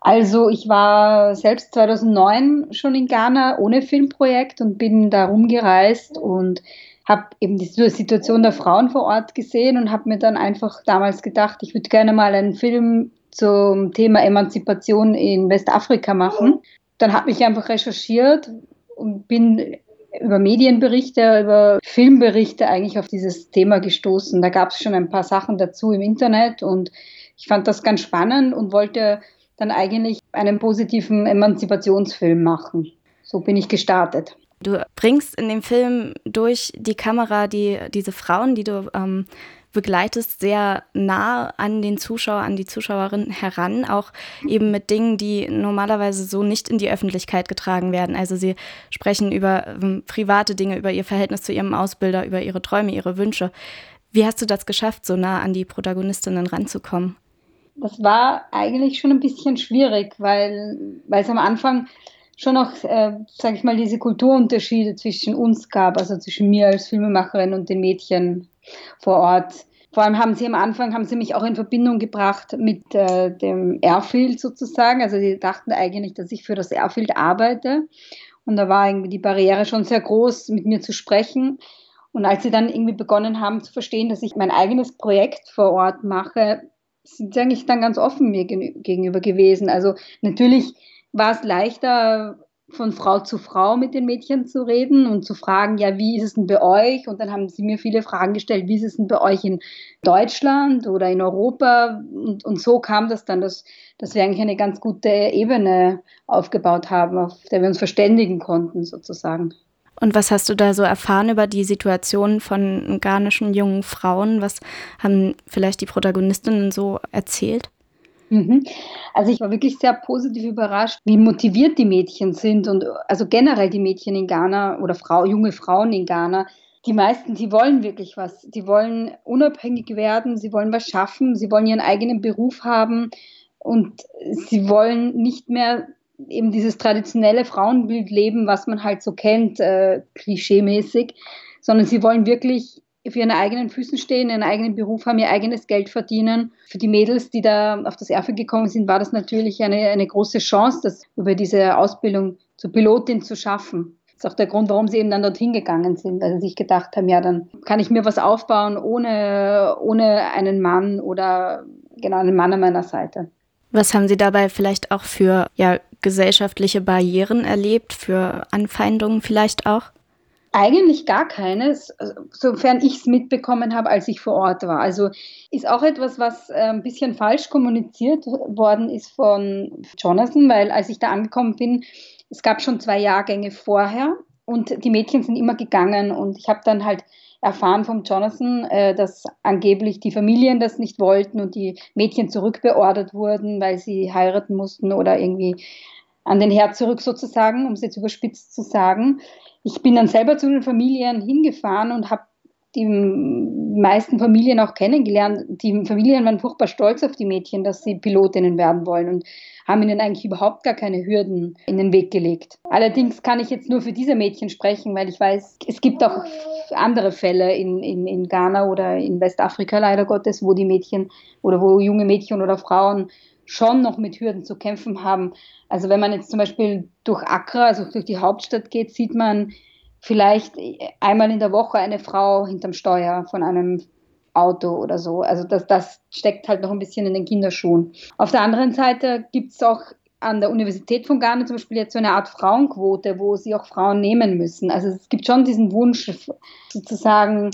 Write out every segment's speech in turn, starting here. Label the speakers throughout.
Speaker 1: Also ich war selbst 2009 schon in Ghana ohne Filmprojekt und bin da rumgereist und habe eben die Situation der Frauen vor Ort gesehen und habe mir dann einfach damals gedacht, ich würde gerne mal einen Film zum Thema Emanzipation in Westafrika machen. Dann habe ich einfach recherchiert und bin über Medienberichte, über Filmberichte eigentlich auf dieses Thema gestoßen. Da gab es schon ein paar Sachen dazu im Internet und ich fand das ganz spannend und wollte dann eigentlich einen positiven Emanzipationsfilm machen. So bin ich gestartet.
Speaker 2: Du bringst in dem Film durch die Kamera diese Frauen, die du begleitest, sehr nah an den Zuschauer, an die Zuschauerin heran, auch eben mit Dingen, die normalerweise so nicht in die Öffentlichkeit getragen werden. Also sie sprechen über private Dinge, über ihr Verhältnis zu ihrem Ausbilder, über ihre Träume, ihre Wünsche. Wie hast du das geschafft, so nah an die Protagonistinnen ranzukommen?
Speaker 1: Das war eigentlich schon ein bisschen schwierig, weil es am Anfang schon auch, sage ich mal, diese Kulturunterschiede zwischen uns gab, also zwischen mir als Filmemacherin und den Mädchen vor Ort. Vor allem haben sie mich auch in Verbindung gebracht mit dem Airfield sozusagen. Also die dachten eigentlich, dass ich für das Airfield arbeite. Und da war irgendwie die Barriere schon sehr groß, mit mir zu sprechen. Und als sie dann irgendwie begonnen haben zu verstehen, dass ich mein eigenes Projekt vor Ort mache, sind sie eigentlich dann ganz offen mir gegenüber gewesen. Also natürlich war es leichter, von Frau zu Frau mit den Mädchen zu reden und zu fragen, ja, wie ist es denn bei euch? Und dann haben sie mir viele Fragen gestellt, wie ist es denn bei euch in Deutschland oder in Europa? Und so kam das dann, dass wir eigentlich eine ganz gute Ebene aufgebaut haben, auf der wir uns verständigen konnten, sozusagen.
Speaker 2: Und was hast du da so erfahren über die Situation von ghanischen jungen Frauen? Was haben vielleicht die Protagonistinnen so erzählt?
Speaker 1: Mhm. Also ich war wirklich sehr positiv überrascht, wie motiviert die Mädchen sind und also generell die Mädchen in Ghana oder junge Frauen in Ghana. Die meisten, die wollen wirklich was. Die wollen unabhängig werden, sie wollen was schaffen, sie wollen ihren eigenen Beruf haben und sie wollen nicht mehr eben dieses traditionelle Frauenbild leben, was man halt so kennt, klischeemäßig, sondern sie wollen wirklich auf ihren eigenen Füßen stehen, ihren eigenen Beruf haben, ihr eigenes Geld verdienen. Für die Mädels, die da auf das Erfe gekommen sind, war das natürlich eine große Chance, das über diese Ausbildung zur Pilotin zu schaffen. Das ist auch der Grund, warum sie eben dann dorthin gegangen sind, weil sie sich gedacht haben, ja, dann kann ich mir was aufbauen ohne einen Mann oder genau einen Mann an meiner Seite.
Speaker 2: Was haben Sie dabei vielleicht auch für gesellschaftliche Barrieren erlebt, für Anfeindungen vielleicht auch?
Speaker 1: Eigentlich gar keines, sofern ich es mitbekommen habe, als ich vor Ort war. Also ist auch etwas, was ein bisschen falsch kommuniziert worden ist von Jonathan, weil als ich da angekommen bin, es gab schon 2 Jahrgänge vorher und die Mädchen sind immer gegangen und ich habe dann halt erfahren vom Jonathan, dass angeblich die Familien das nicht wollten und die Mädchen zurückbeordert wurden, weil sie heiraten mussten oder irgendwie an den Herd zurück sozusagen, um es jetzt überspitzt zu sagen. Ich bin dann selber zu den Familien hingefahren und habe die meisten Familien auch kennengelernt. Die Familien waren furchtbar stolz auf die Mädchen, dass sie Pilotinnen werden wollen und haben ihnen eigentlich überhaupt gar keine Hürden in den Weg gelegt. Allerdings kann ich jetzt nur für diese Mädchen sprechen, weil ich weiß, es gibt auch andere Fälle in Ghana oder in Westafrika leider Gottes, wo die Mädchen oder wo junge Mädchen oder Frauen schon noch mit Hürden zu kämpfen haben. Also wenn man jetzt zum Beispiel durch Accra, also durch die Hauptstadt geht, sieht man vielleicht einmal in der Woche eine Frau hinterm Steuer von einem Auto oder so. Also das steckt halt noch ein bisschen in den Kinderschuhen. Auf der anderen Seite gibt es auch an der Universität von Ghana zum Beispiel jetzt so eine Art Frauenquote, wo sie auch Frauen nehmen müssen. Also es gibt schon diesen Wunsch sozusagen,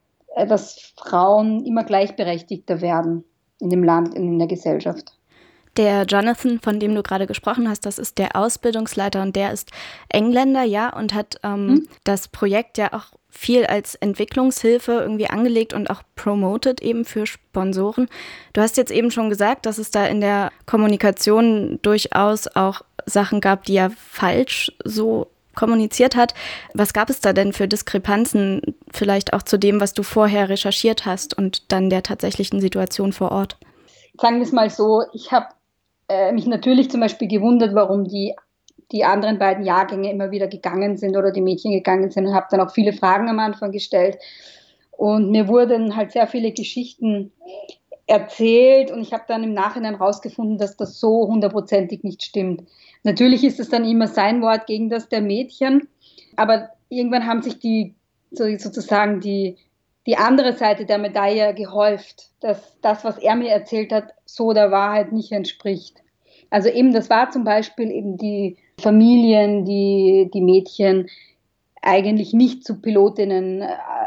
Speaker 1: dass Frauen immer gleichberechtigter werden in dem Land, in der Gesellschaft.
Speaker 2: Der Jonathan, von dem du gerade gesprochen hast, das ist der Ausbildungsleiter und der ist Engländer, ja, und hat das Projekt ja auch viel als Entwicklungshilfe irgendwie angelegt und auch promoted eben für Sponsoren. Du hast jetzt eben schon gesagt, dass es da in der Kommunikation durchaus auch Sachen gab, die er falsch so kommuniziert hat. Was gab es da denn für Diskrepanzen, vielleicht auch zu dem, was du vorher recherchiert hast und dann der tatsächlichen Situation vor Ort?
Speaker 1: Sagen wir es mal so, ich habe mich natürlich zum Beispiel gewundert, warum die anderen beiden Jahrgänge immer wieder gegangen sind oder die Mädchen gegangen sind und habe dann auch viele Fragen am Anfang gestellt. Und mir wurden halt sehr viele Geschichten erzählt und ich habe dann im Nachhinein rausgefunden, dass das so hundertprozentig nicht stimmt. Natürlich ist es dann immer sein Wort gegen das der Mädchen, aber irgendwann haben sich sozusagen die andere Seite der Medaille gehäuft, dass das, was er mir erzählt hat, so der Wahrheit nicht entspricht. Also eben, das war zum Beispiel eben die Familien, die Mädchen eigentlich nicht zu Pilotinnen,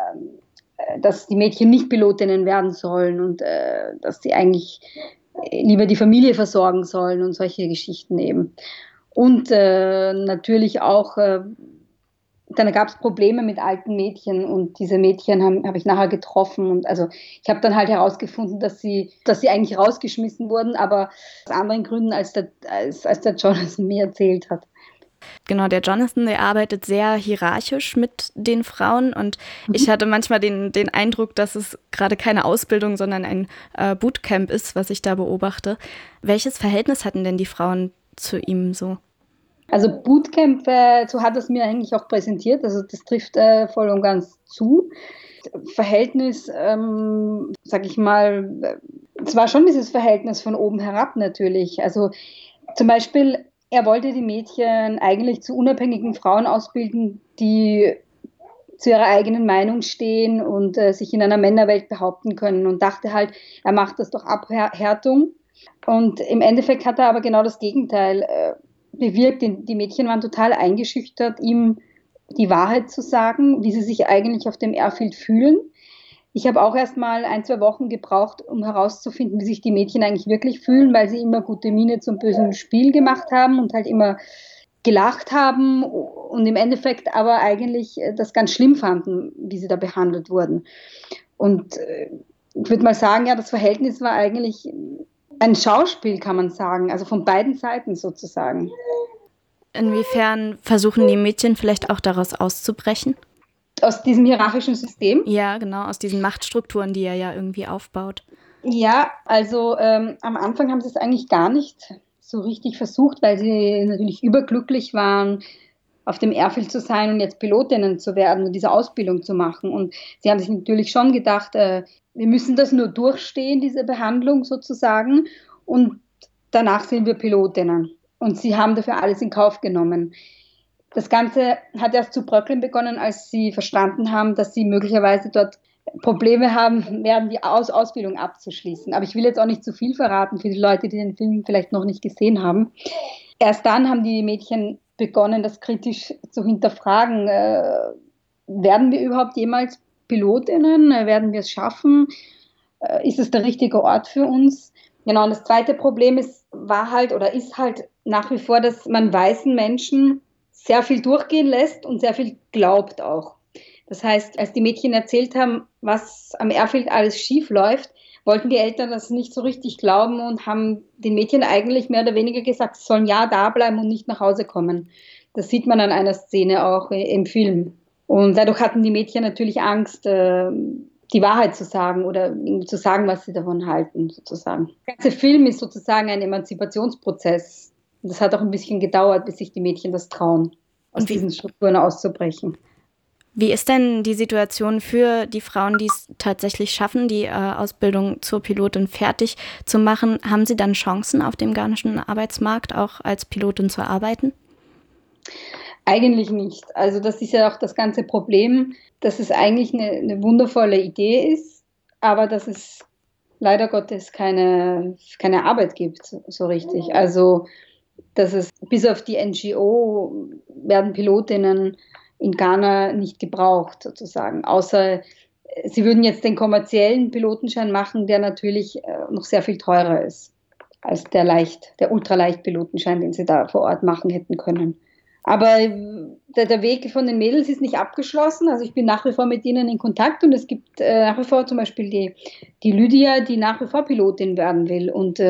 Speaker 1: dass die Mädchen nicht Pilotinnen werden sollen und dass sie eigentlich lieber die Familie versorgen sollen und solche Geschichten eben. Und natürlich auch, dann gab es Probleme mit alten Mädchen und diese Mädchen habe ich nachher getroffen und also ich habe dann halt herausgefunden, dass sie eigentlich rausgeschmissen wurden, aber aus anderen Gründen, als der Jonathan mir erzählt hat.
Speaker 2: Genau, der Jonathan, der arbeitet sehr hierarchisch mit den Frauen und ich hatte manchmal den Eindruck, dass es gerade keine Ausbildung, sondern ein Bootcamp ist, was ich da beobachte. Welches Verhältnis hatten denn die Frauen zu ihm so?
Speaker 1: Also Bootcamp, so hat es mir eigentlich auch präsentiert, also das trifft voll und ganz zu. Verhältnis, sag ich mal, es war schon dieses Verhältnis von oben herab natürlich. Also zum Beispiel, er wollte die Mädchen eigentlich zu unabhängigen Frauen ausbilden, die zu ihrer eigenen Meinung stehen und sich in einer Männerwelt behaupten können und dachte halt, er macht das durch Abhärtung. Und im Endeffekt hat er aber genau das Gegenteil bewirkt. Die Mädchen waren total eingeschüchtert, ihm die Wahrheit zu sagen, wie sie sich eigentlich auf dem Airfield fühlen. Ich habe auch erst mal 1-2 Wochen gebraucht, um herauszufinden, wie sich die Mädchen eigentlich wirklich fühlen, weil sie immer gute Miene zum bösen Spiel gemacht haben und halt immer gelacht haben und im Endeffekt aber eigentlich das ganz schlimm fanden, wie sie da behandelt wurden. Und ich würde mal sagen, ja, das Verhältnis war eigentlich ein Schauspiel, kann man sagen, also von beiden Seiten sozusagen.
Speaker 2: Inwiefern versuchen die Mädchen vielleicht auch daraus auszubrechen?
Speaker 1: Aus diesem hierarchischen System?
Speaker 2: Ja, genau, aus diesen Machtstrukturen, die er ja irgendwie aufbaut.
Speaker 1: Ja, also am Anfang haben sie es eigentlich gar nicht so richtig versucht, weil sie natürlich überglücklich waren, auf dem Airfield zu sein und jetzt Pilotinnen zu werden und diese Ausbildung zu machen. Und sie haben sich natürlich schon gedacht, wir müssen das nur durchstehen, diese Behandlung sozusagen, und danach sind wir Pilotinnen. Und sie haben dafür alles in Kauf genommen. Das Ganze hat erst zu bröckeln begonnen, als sie verstanden haben, dass sie möglicherweise dort Probleme haben werden, die Ausbildung abzuschließen. Aber ich will jetzt auch nicht zu viel verraten für die Leute, die den Film vielleicht noch nicht gesehen haben. Erst dann haben die Mädchen begonnen, das kritisch zu hinterfragen. Werden wir überhaupt jemals Pilotinnen? Werden wir es schaffen? Ist es der richtige Ort für uns? Genau, und das zweite Problem ist halt nach wie vor, dass man weißen Menschen sehr viel durchgehen lässt und sehr viel glaubt auch. Das heißt, als die Mädchen erzählt haben, was am Airfield alles schief läuft, wollten die Eltern das nicht so richtig glauben und haben den Mädchen eigentlich mehr oder weniger gesagt, sie sollen ja da bleiben und nicht nach Hause kommen. Das sieht man an einer Szene auch im Film. Und dadurch hatten die Mädchen natürlich Angst, die Wahrheit zu sagen oder zu sagen, was sie davon halten, sozusagen. Der ganze Film ist sozusagen ein Emanzipationsprozess. Und das hat auch ein bisschen gedauert, bis sich die Mädchen das trauen, aus diesen Strukturen auszubrechen.
Speaker 2: Wie ist denn die Situation für die Frauen, die es tatsächlich schaffen, die Ausbildung zur Pilotin fertig zu machen? Haben sie dann Chancen, auf dem ghanaischen Arbeitsmarkt auch als Pilotin zu arbeiten?
Speaker 1: Eigentlich nicht. Also das ist ja auch das ganze Problem, dass es eigentlich eine wundervolle Idee ist, aber dass es leider Gottes keine Arbeit gibt, so richtig. Also dass es bis auf die NGO werden Pilotinnen in Ghana nicht gebraucht, sozusagen. Außer sie würden jetzt den kommerziellen Pilotenschein machen, der natürlich noch sehr viel teurer ist als der Ultraleicht-Pilotenschein, den sie da vor Ort machen hätten können. Aber der Weg von den Mädels ist nicht abgeschlossen. Also ich bin nach wie vor mit ihnen in Kontakt und es gibt nach wie vor zum Beispiel die Lydia, die nach wie vor Pilotin werden will. Und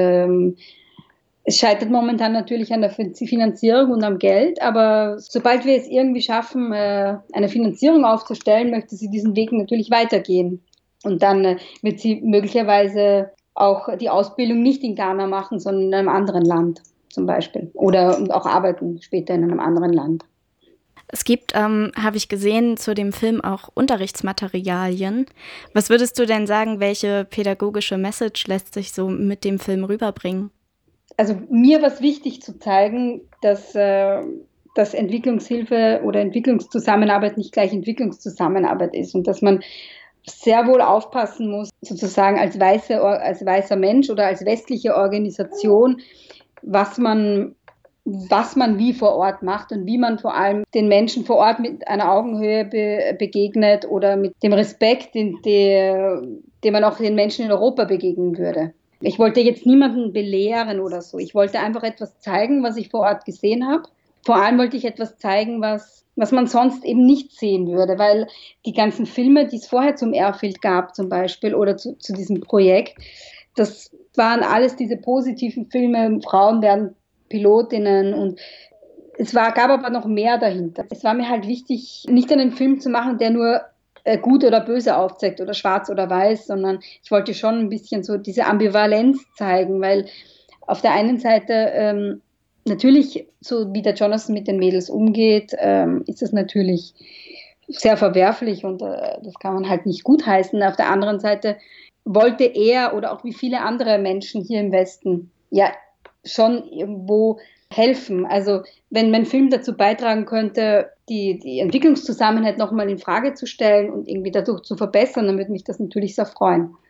Speaker 1: es scheitert momentan natürlich an der Finanzierung und am Geld, aber sobald wir es irgendwie schaffen, eine Finanzierung aufzustellen, möchte sie diesen Weg natürlich weitergehen. Und dann wird sie möglicherweise auch die Ausbildung nicht in Ghana machen, sondern in einem anderen Land zum Beispiel. Oder auch arbeiten später in einem anderen Land.
Speaker 2: Es gibt, habe ich gesehen, zu dem Film auch Unterrichtsmaterialien. Was würdest du denn sagen, welche pädagogische Message lässt sich so mit dem Film rüberbringen?
Speaker 1: Also mir war es wichtig zu zeigen, dass Entwicklungshilfe oder Entwicklungszusammenarbeit nicht gleich Entwicklungszusammenarbeit ist und dass man sehr wohl aufpassen muss, sozusagen als weißer Mensch oder als westliche Organisation, was man wie vor Ort macht und wie man vor allem den Menschen vor Ort mit einer Augenhöhe begegnet oder mit dem Respekt, den man auch den Menschen in Europa begegnen würde. Ich wollte jetzt niemanden belehren oder so. Ich wollte einfach etwas zeigen, was ich vor Ort gesehen habe. Vor allem wollte ich etwas zeigen, was man sonst eben nicht sehen würde, weil die ganzen Filme, die es vorher zum Airfield gab zum Beispiel oder zu diesem Projekt, das waren alles diese positiven Filme, Frauen werden Pilotinnen und gab aber noch mehr dahinter. Es war mir halt wichtig, nicht einen Film zu machen, der nur gut oder böse aufzeigt oder schwarz oder weiß, sondern ich wollte schon ein bisschen so diese Ambivalenz zeigen, weil auf der einen Seite natürlich, so wie der Jonathan mit den Mädels umgeht, ist das natürlich sehr verwerflich und das kann man halt nicht gutheißen. Auf der anderen Seite wollte er oder auch wie viele andere Menschen hier im Westen ja schon irgendwo helfen. Also wenn mein Film dazu beitragen könnte, die Entwicklungszusammenhalt nochmal in Frage zu stellen und irgendwie dadurch zu verbessern, dann würde mich das natürlich sehr freuen.